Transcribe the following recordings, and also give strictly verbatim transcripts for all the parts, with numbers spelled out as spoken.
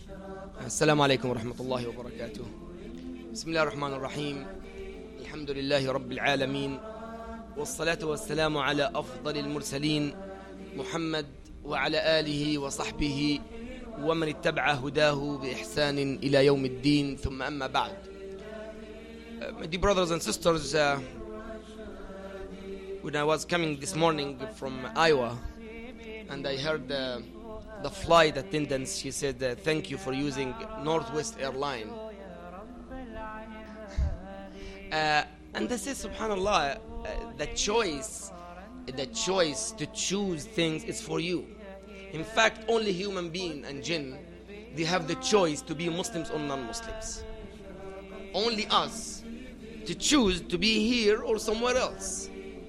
السلام عليكم ورحمة الله وبركاته. بسم الله الرحمن الرحيم. الحمد لله رب العالمين، والصلاة والسلام على أفضل المرسلين محمد وعلى آله وصحبه ومن اتبع هداه بإحسان إلى يوم الدين. ثم أما بعد. uh, My dear brothers and sisters, uh, when I was coming this morning from Iowa and I heard uh, the flight attendants, she said, uh, thank you for using Northwest Airline. Uh, and I said, subhanallah, uh, the choice, the choice to choose things is for you. In fact, only human being and jinn, they have the choice to be Muslims or non-Muslims. Only us to choose to be here or somewhere else.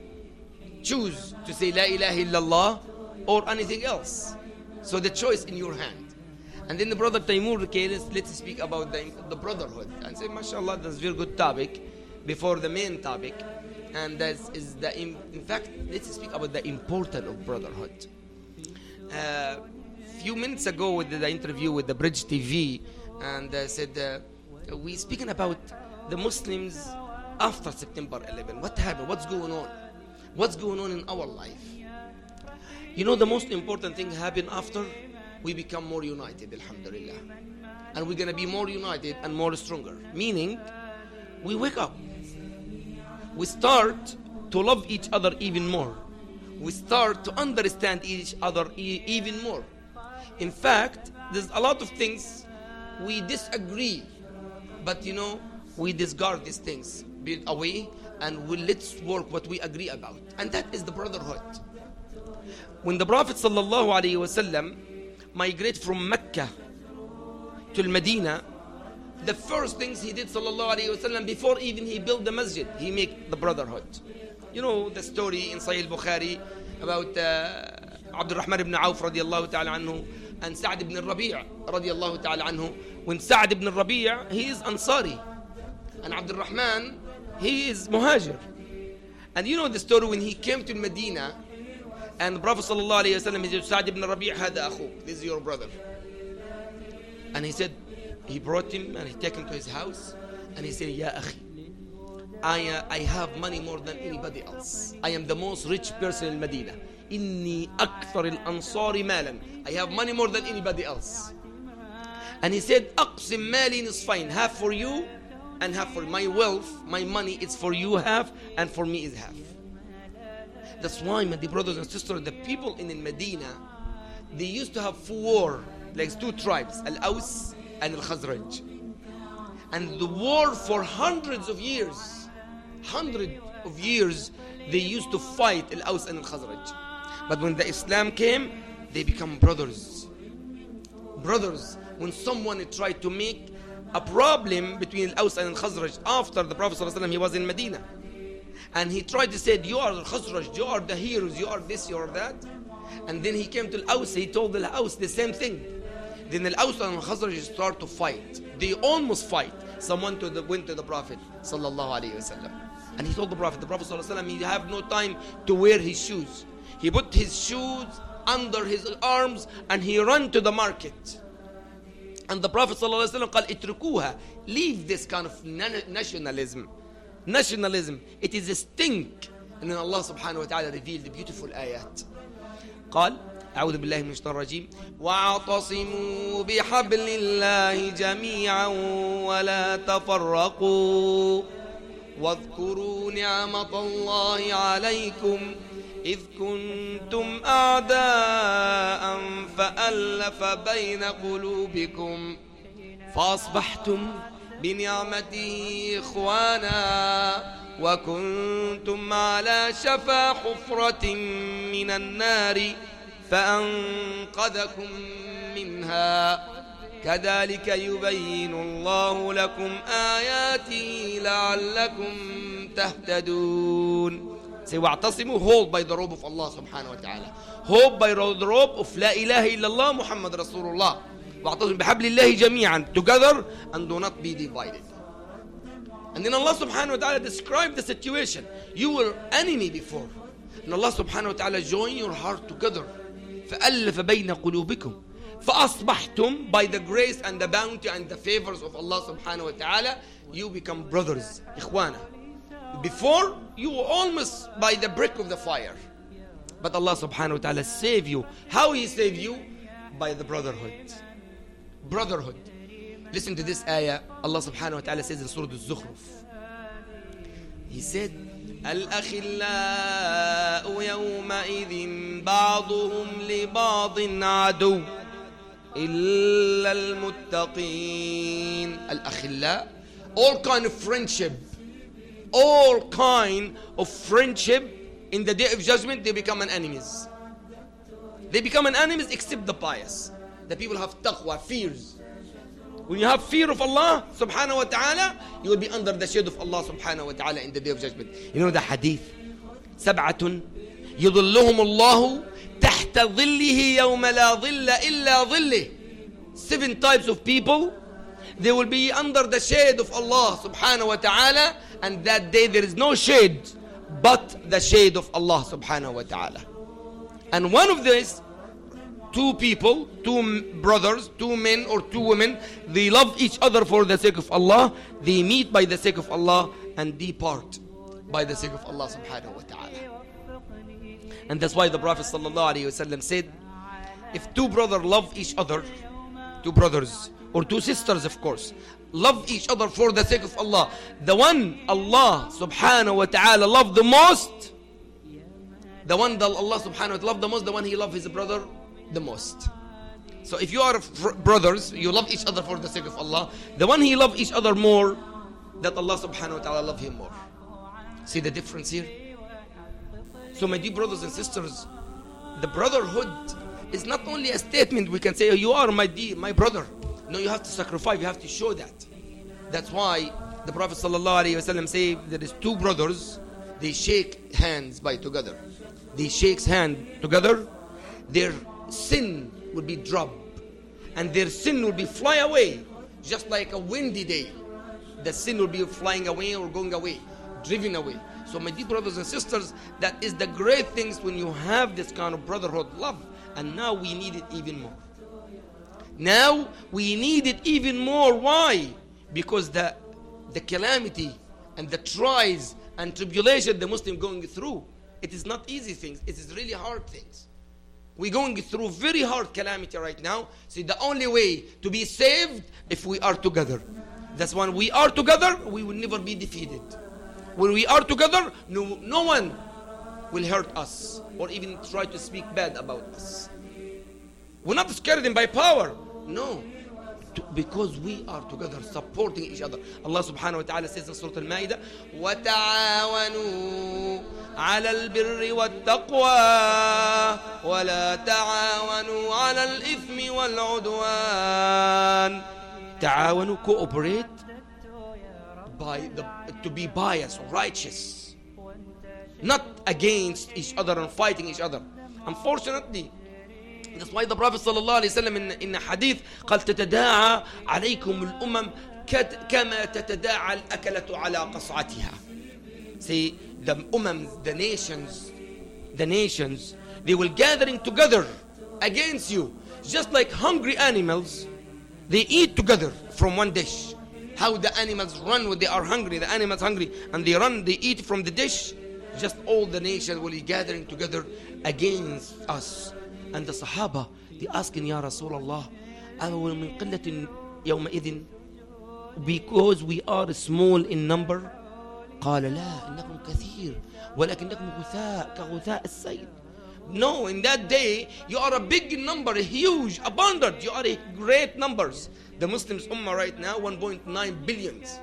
Choose to say La ilaha illallah or anything else. So the choice in your hand. And then the brother Taimur, okay, let's, let's speak about the, the brotherhood. And say, mashallah, that's a very good topic before the main topic. And that is the, in, in fact, let's speak about the importance of brotherhood. A uh, few minutes ago with the interview with the Bridge T V, and uh, said, uh, we speaking about the Muslims after September eleventh. What happened? What's going on? What's going on in our life? You know, the most important thing happened after we become more united, alhamdulillah. And we're going to be more united and more stronger. Meaning, we wake up. We start to love each other even more. We start to understand each other e- even more. In fact, there's a lot of things we disagree. But, you know, we discard these things, build away, and we let's work what we agree about. And that is the brotherhood. When the Prophet sallallahu alaihi wasallam migrated from Mecca to Medina, the first things he did sallallahu alaihi wasallam before even he built the masjid, he made the brotherhood. You know the story in Sahih Bukhari about uh, Abdul Rahman ibn Auf radiyallahu ta'ala anhu and Sa'd ibn Rabi' radiyallahu ta'ala anhu. When Sa'd ibn Rabi' he is Ansari and Abdul Rahman he is Muhajir. And you know the story when he came to Medina. And the Prophet sallallahu alayhi wa sallam, he said, Sa'd ibn Rabi' hada akhuk, this is your brother. And he said, he brought him and he took him to his house. And he said, Ya akhi, I, uh, I have money more than anybody else. I am the most rich person in Medina. Inni akthar al-ansari malan. I have money more than anybody else. And he said, Aqsim mali nisfain, half for you and half for my wealth. My money is for you half and for me is half. That's why, my dear brothers and sisters, the people in Medina, they used to have four, like two tribes, Al-Aws and Al-Khazraj. And the war for hundreds of years, hundreds of years, they used to fight Al-Aws and Al-Khazraj. But when the Islam came, they become brothers. Brothers, when someone tried to make a problem between Al-Aws and Al-Khazraj after the Prophet ﷺ, he was in Medina. And he tried to say, you are the Khazraj, you are the heroes, you are this, you are that. And then he came to Al-Aws, he told Al-Aws the same thing. Then Al-Aws and Al-Khazraj start to fight. They almost fight. Someone to the, went to the Prophet sallallahu alaihi wasallam, and he told the Prophet, the Prophet sallallahu alaihi wasallam, he have no time to wear his shoes. He put his shoes under his arms and he ran to the market. And the Prophet sallallahu alaihi wasallam قال اتركوها, leave this kind of nationalism. Nationalism, it is a stink. And then Allah subhanahu wa ta'ala revealed the beautiful ayat. قال أعوذ بالله من الشيطان الرجيم واعتصموا بحبل الله جميعا ولا تفرقوا واذكروا نعمة الله عليكم إذ كنتم أعداء فألف بين قلوبكم فأصبحتم بنعمته إخوانا وكنتم على شفا حفرة من النار فأنقذكم منها كذلك يبين الله لكم آياته لعلكم تهتدون. Say, واعتصموا, hold by the rope of Allah subhanahu wa ta'ala. Hold by the rope of La ilaha illallah Muhammad Rasulullah. واعتصموا بحبل الله جميعا, together, and do not be divided. And then Allah subhanahu wa ta'ala described the situation. You were enemy before. And Allah subhanahu wa ta'ala join your heart together. فألف بين قلوبكم. فأصبحتم, by the grace and the bounty and the favors of Allah subhanahu wa ta'ala, you become brothers, ikhwana. Before, you were almost by the brick of the fire. But Allah subhanahu wa ta'ala saved you. How He saved you? By the brotherhood. Brotherhood. Listen to this ayah. Allah subhanahu wa ta'ala says in Surah Al-Zukhruf. He said, الأخلاء يومئذ بعضهم لبعض عدو إلا المتقين. الأخلاء, all kind of friendship, all kind of friendship in the day of judgment, they become an enemies. They become an enemies except the pious. The people have taqwa, fears. When you have fear of Allah subhanahu wa ta'ala, you will be under the shade of Allah subhanahu wa ta'ala in the day of judgment. You know the hadith, سبعة يظلهم الله تحت ظله يوم لا ظل إلا ظله. Seven types of people, they will be under the shade of Allah subhanahu wa ta'ala, and that day there is no shade but the shade of Allah subhanahu wa ta'ala. And one of these, two people, two brothers, two men or two women, they love each other for the sake of Allah, they meet by the sake of Allah, and depart by the sake of Allah subhanahu wa ta'ala. And that's why the Prophet sallallahu alaihi wasallam said, if two brothers love each other, two brothers or two sisters, of course, love each other for the sake of Allah, the one Allah subhanahu wa ta'ala love the most, the one that Allah subhanahu wa ta'ala love the most, the one He love his brother the most. So if you are brothers, you love each other for the sake of Allah, the one He love each other more, that Allah subhanahu wa ta'ala love him more. See the difference here? So my dear brothers and sisters, the brotherhood is not only a statement we can say, oh, you are my dear, my brother. No, you have to sacrifice, you have to show that. That's why the Prophet sallallahu alaihi wasallam say there is two brothers, they shake hands by together. They shake hand together, their sin will be dropped, and their sin will be fly away, just like a windy day. The sin will be flying away or going away, driven away. So my dear brothers and sisters, that is the great things when you have this kind of brotherhood love. And now we need it even more. Now we need it even more. Why? Because the, the calamity and the trials and tribulation the Muslim going through, it is not easy things. It is really hard things. We're going through very hard calamity right now. See, the only way to be saved if we are together. That's when we are together, we will never be defeated. When we are together, no, no one will hurt us or even try to speak bad about us. We're not scared by power. No. To, because we are together, supporting each other. Allah subhanahu wa ta'ala says in Surah Al-Ma'idah, وَتَعَاوَنُوا عَلَى الْبِرِّ وَالتَّقْوَى وَلَا تَعَاوَنُوا عَلَى الْإِثْمِ وَالْعُدْوَانِ. تعاونوا, cooperate by the, to be biased, righteous, not against each other and fighting each other. Unfortunately, that's why the Prophet sallallahu alaihi wasallam in, in a hadith قال تتداعى عليكم الأمم كما تتداعى الأكلة على قصعتها. See, the umam, the nations, the nations, they will gathering together against you, just like hungry animals. They eat together from one dish. How the animals run when they are hungry, the animals hungry, and they run, they eat from the dish. Just all the nations will be gathering together against us. And the Sahaba, they asking, Ya Rasulullah, أَوَلْ مِنْ قِلَّةٍ يَوْمَئِذٍ, because we are small in number. قال لا إنكم كثير ولكنكم غثاء كغثاء السيل. No, in that day, you are a big number, huge, abundant. You are a great numbers. The Muslims ummah right now, one point nine billions.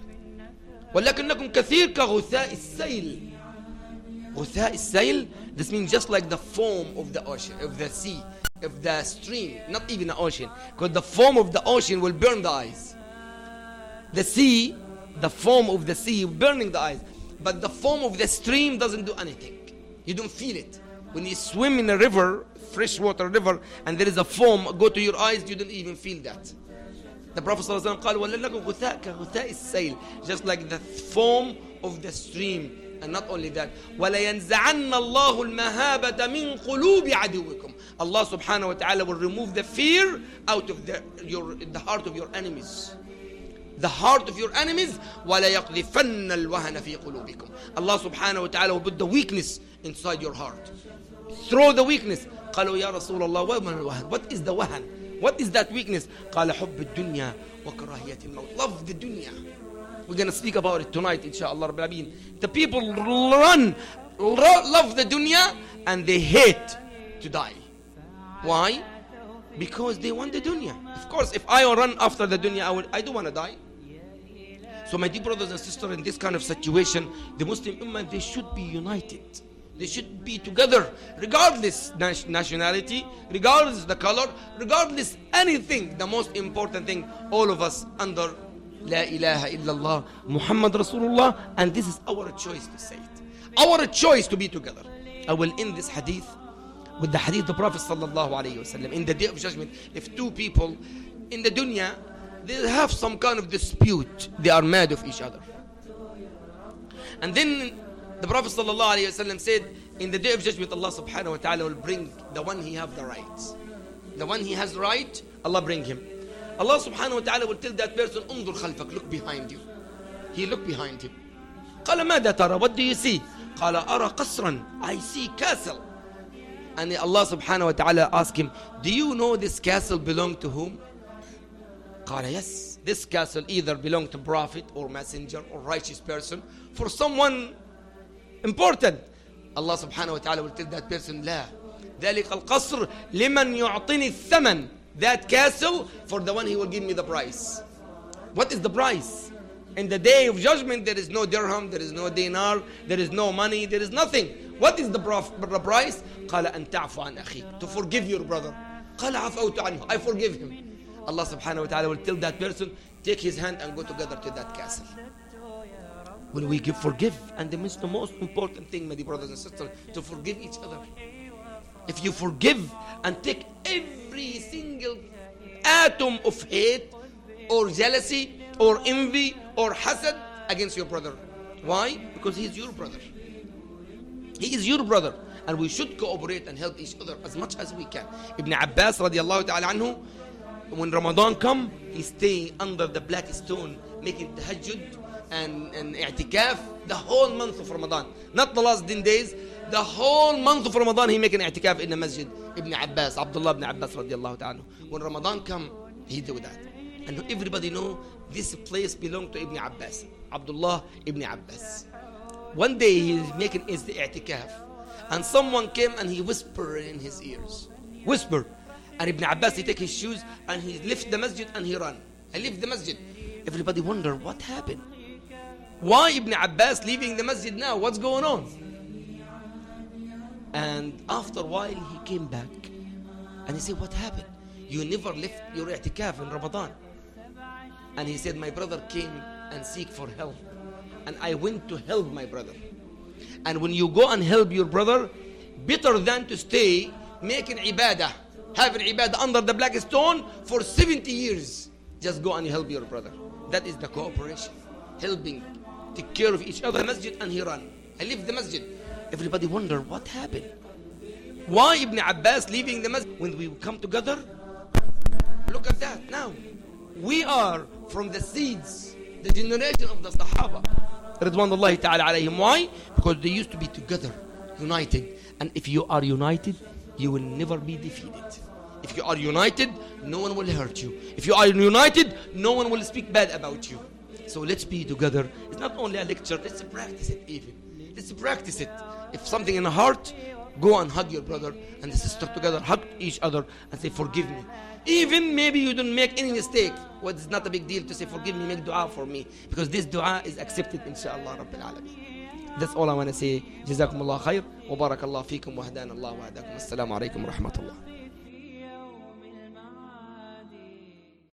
ولكنكم كثير كغثاء السيل. غثاء السيل, this means just like the foam of the ocean, of the sea, of the stream, not even the ocean. Because the foam of the ocean will burn the eyes. The sea, the foam of the sea burning the eyes. But the foam of the stream doesn't do anything. You don't feel it. When you swim in a river, freshwater river, and there is a foam go to your eyes, you don't even feel that. The Prophet ﷺ قال وَلَلَّكُمْ غُثَاء كَغُثَاءِ السَّيْلِ, just like the foam of the stream And not only that, وَلَيَنْزَعَنَّ اللَّهُ الْمَهَابَةَ مِنْ قُلُوبِ عَدُوِّكُمْ. Allah subhanahu wa ta'ala will remove the fear out of the, your, the heart of your enemies. The heart of your enemies. وَلَيَقْذِفَنَّ الْوَهَنَ فِي قُلُوبِكُمْ. Allah subhanahu wa ta'ala will put the weakness inside your heart. Throw the weakness. قالوا يا رسول الله وما الوهن? What is the wahan? What is that weakness? قال حب الدنيا وكراهية الموت. Love the dunya. We're going to speak about it tonight, inshallah Rabbil Alameen. The people run, love the dunya, and they hate to die. Why? Because they want the dunya. Of course, if I run after the dunya, I, will, I do want to die. So my dear brothers and sisters, in this kind of situation, the Muslim Ummah, they should be united. They should be together, regardless nationality, regardless the color, regardless anything. The most important thing, all of us under La ilaha illallah Muhammad Rasulullah, and this is our choice to say it. Our choice to be together. I will end this hadith with the hadith of the Prophet sallallahu alaihi wasallam. In the day of judgment, if two people in the dunya, they have some kind of dispute, they are mad of each other. And then the Prophet sallallahu alaihi wasallam said, in the day of judgment, Allah subhanahu wa ta'ala will bring the one he have the rights. The one he has right, Allah bring him. Allah subhanahu wa ta'ala will tell that person, انظر خلفك, look behind you. He looked behind him. قال ماذا ترى? What do you see? قال أرى قصرا, I see castle. And Allah subhanahu wa ta'ala asked him, do you know this castle belong to whom? قال yes, this castle either belong to prophet or messenger or righteous person, for someone important. Allah subhanahu wa ta'ala will tell that person, لا ذلك القصر لمن يعطيني الثمن. That castle for the one he will give me the price. What is the price? In the day of judgment, there is no dirham, there is no dinar, there is no money, there is nothing. What is the price? قال أن تعفو عن أخيك, to forgive your brother. قال عفوت عنه, I forgive him. Allah subhanahu wa ta'ala will tell that person, take his hand and go together to that castle. When we give, forgive, and the most, the most important thing, my dear brothers and sisters, to forgive each other. If you forgive and take every single atom of hate or jealousy or envy or hasad against your brother. Why? Because he is your brother. He is your brother. And we should cooperate and help each other as much as we can. Ibn Abbas radiallahu ta'ala anhu, when Ramadan come, he stay under the black stone making tahajjud and, and i'tikaf the whole month of Ramadan. Not the last ten days. The whole month of Ramadan he make an i'tikaf in the masjid. Ibn Abbas, Abdullah ibn Abbas radiallahu ta'ala. When Ramadan come, he do that. And everybody know this place belong to Ibn Abbas. Abdullah ibn Abbas. One day he is making his i'tikaf. And someone came and he whispered in his ears. Whisper. And Ibn Abbas, he take his shoes and he left the masjid and he run. He left the masjid. Everybody wonder what happened. Why Ibn Abbas leaving the masjid now? What's going on? And after a while he came back and he said, what happened? You never left your i'tikaf in Ramadan. And he said, my brother came and seek for help. And I went to help my brother. And when you go and help your brother, better than to stay making ibadah, having ibadah under the black stone for seventy years. Just go and help your brother. That is the cooperation. Helping, take care of each other. Masjid, and he ran. I left the masjid. Everybody wonder what happened. Why Ibn Abbas leaving the masjid? When we come together, look at that now. We are from the seeds, the generation of the Sahaba. Ridwanullahi ta'ala alayhim. Why? Because they used to be together, united. And if you are united, you will never be defeated. If you are united, no one will hurt you. If you are united, no one will speak bad about you. So let's be together. It's not only a lecture, let's practice it even. Let's practice it. If something in the heart, go and hug your brother and the sister together, hug each other and say, forgive me. Even maybe you don't make any mistake. Well, it's not a big deal to say, forgive me, make dua for me. Because this dua is accepted, inshallah, Rabbil Alameen. That's all I want to say. Jazakumullah khair. Wa barakallah feekum wa hadana Allah wa hadakum. Assalamu alaikum wa rahmatullah.